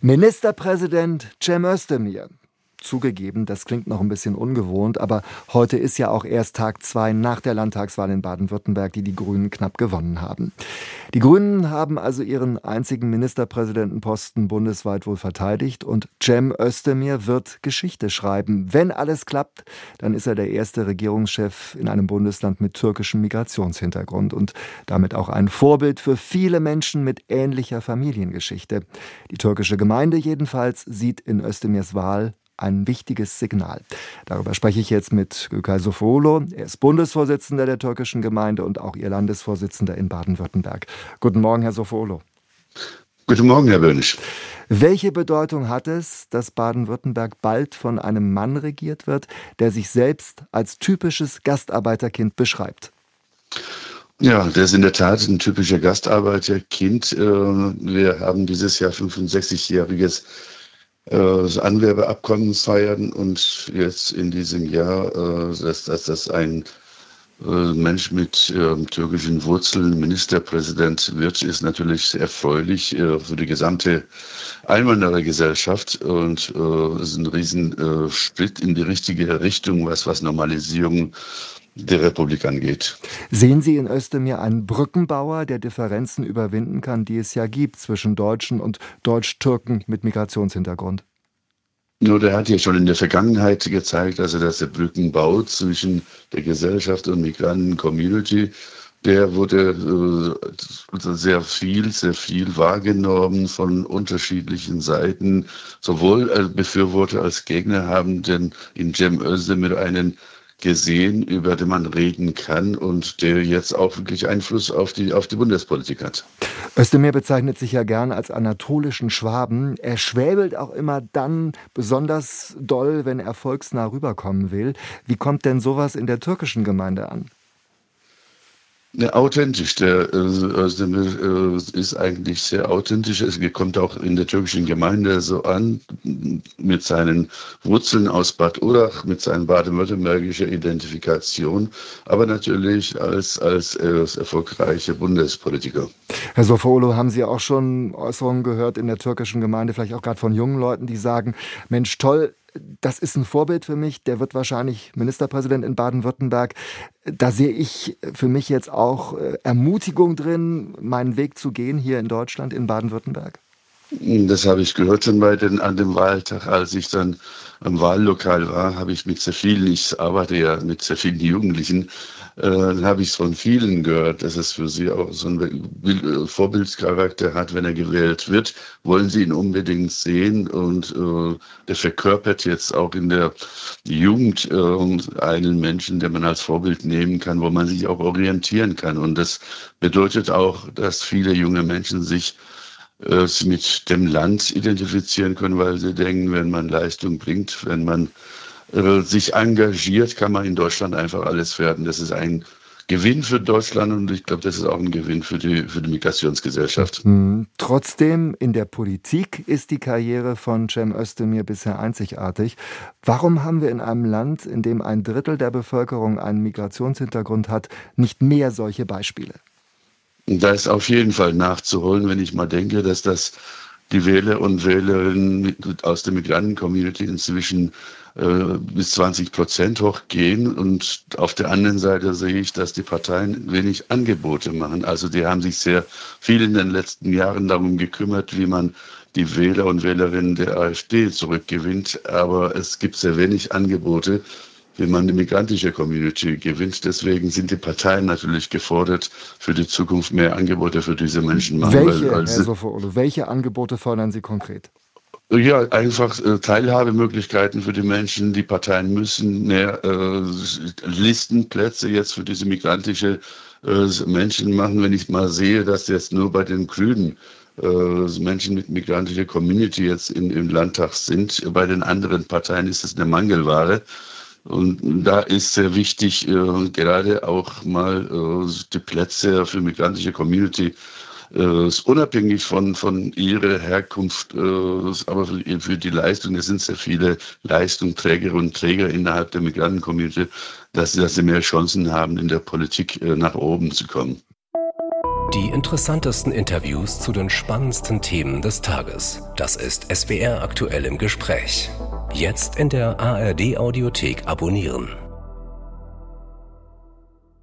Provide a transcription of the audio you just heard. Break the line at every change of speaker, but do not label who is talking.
Ministerpräsident Cem Özdemir. Zugegeben, das klingt noch ein bisschen ungewohnt, aber heute ist ja auch erst Tag 2 nach der Landtagswahl in Baden-Württemberg, die die Grünen knapp gewonnen haben. Die Grünen haben also ihren einzigen Ministerpräsidentenposten bundesweit wohl verteidigt und Cem Özdemir wird Geschichte schreiben. Wenn alles klappt, dann ist er der erste Regierungschef in einem Bundesland mit türkischem Migrationshintergrund und damit auch ein Vorbild für viele Menschen mit ähnlicher Familiengeschichte. Die türkische Gemeinde jedenfalls sieht in Özdemirs Wahl ein wichtiges Signal. Darüber spreche ich jetzt mit Gökay Sofuoğlu. Er ist Bundesvorsitzender der türkischen Gemeinde und auch ihr Landesvorsitzender in Baden-Württemberg. Guten Morgen, Herr Sofuoğlu.
Guten Morgen, Herr Böhnisch.
Welche Bedeutung hat es, dass Baden-Württemberg bald von einem Mann regiert wird, der sich selbst als typisches Gastarbeiterkind beschreibt?
Ja, der ist in der Tat ein typischer Gastarbeiterkind. Wir haben dieses Jahr 65-jähriges Anwerbeabkommen feiern und jetzt in diesem Jahr, dass das ein Mensch mit türkischen Wurzeln Ministerpräsident wird, ist natürlich sehr erfreulich für die gesamte Einwanderergesellschaft und ist ein riesen Schritt in die richtige Richtung, was Normalisierung der Republik angeht.
Sehen Sie in Özdemir einen Brückenbauer, der Differenzen überwinden kann, die es ja gibt zwischen Deutschen und Deutsch-Türken mit Migrationshintergrund?
Nur der hat ja schon in der Vergangenheit gezeigt, dass er Brücken baut zwischen der Gesellschaft und Migranten-Community. Der wurde sehr viel wahrgenommen von unterschiedlichen Seiten. Sowohl Befürworter als Gegner haben denn in Cem Özdemir einen gesehen, über den man reden kann und der jetzt auch wirklich Einfluss auf die Bundespolitik hat.
Özdemir bezeichnet sich ja gern als anatolischen Schwaben. Er schwäbelt auch immer dann besonders doll, wenn er volksnah rüberkommen will. Wie kommt denn sowas in der türkischen Gemeinde an?
Ja, authentisch. Der Özdemir ist eigentlich sehr authentisch. Es kommt auch in der türkischen Gemeinde so an, mit seinen Wurzeln aus Bad Urach, mit seiner baden-württembergischer Identifikation, aber natürlich als erfolgreicher Bundespolitiker.
Herr Sofuoğlu, haben Sie auch schon Äußerungen gehört in der türkischen Gemeinde, vielleicht auch gerade von jungen Leuten, die sagen, Mensch, toll, das ist ein Vorbild für mich, der wird wahrscheinlich Ministerpräsident in Baden-Württemberg. Da sehe ich für mich jetzt auch Ermutigung drin, meinen Weg zu gehen hier in Deutschland, in Baden-Württemberg.
Das habe ich gehört schon an dem Wahltag, als ich dann am Wahllokal war, habe ich ich arbeite ja mit sehr vielen Jugendlichen, dann habe ich von vielen gehört, dass es für sie auch so einen Vorbildscharakter hat, wenn er gewählt wird, wollen sie ihn unbedingt sehen und der verkörpert jetzt auch in der Jugend einen Menschen, den man als Vorbild nehmen kann, wo man sich auch orientieren kann und das bedeutet auch, dass viele junge Menschen sich mit dem Land identifizieren können, weil sie denken, wenn man Leistung bringt, wenn man sich engagiert, kann man in Deutschland einfach alles werden. Das ist ein Gewinn für Deutschland und ich glaube, das ist auch ein Gewinn für die Migrationsgesellschaft.
Trotzdem, in der Politik ist die Karriere von Cem Özdemir bisher einzigartig. Warum haben wir in einem Land, in dem 1/3 der Bevölkerung einen Migrationshintergrund hat, nicht mehr solche Beispiele?
Da ist auf jeden Fall nachzuholen, wenn ich mal denke, dass die Wähler und Wählerinnen aus der Migranten-Community inzwischen bis 20% hochgehen. Und auf der anderen Seite sehe ich, dass die Parteien wenig Angebote machen. Also die haben sich sehr viel in den letzten Jahren darum gekümmert, wie man die Wähler und Wählerinnen der AfD zurückgewinnt. Aber es gibt sehr wenig Angebote, wie man die migrantische Community gewinnt. Deswegen sind die Parteien natürlich gefordert, für die Zukunft mehr Angebote für diese Menschen machen.
Herr Sofuoğlu, welche Angebote fordern Sie konkret?
Ja, einfach Teilhabemöglichkeiten für die Menschen. Die Parteien müssen mehr Listenplätze jetzt für diese migrantische Menschen machen. Wenn ich mal sehe, dass jetzt nur bei den Grünen Menschen mit migrantischer Community jetzt im Landtag sind, bei den anderen Parteien ist es eine Mangelware. Und da ist sehr wichtig, gerade auch mal die Plätze für migrantische Community, unabhängig von ihrer Herkunft, aber für die Leistung, es sind sehr viele Leistungsträgerinnen und Träger innerhalb der Migranten-Community, dass sie mehr Chancen haben, in der Politik nach oben zu kommen.
Die interessantesten Interviews zu den spannendsten Themen des Tages. Das ist SWR aktuell im Gespräch. Jetzt in der ARD Audiothek abonnieren.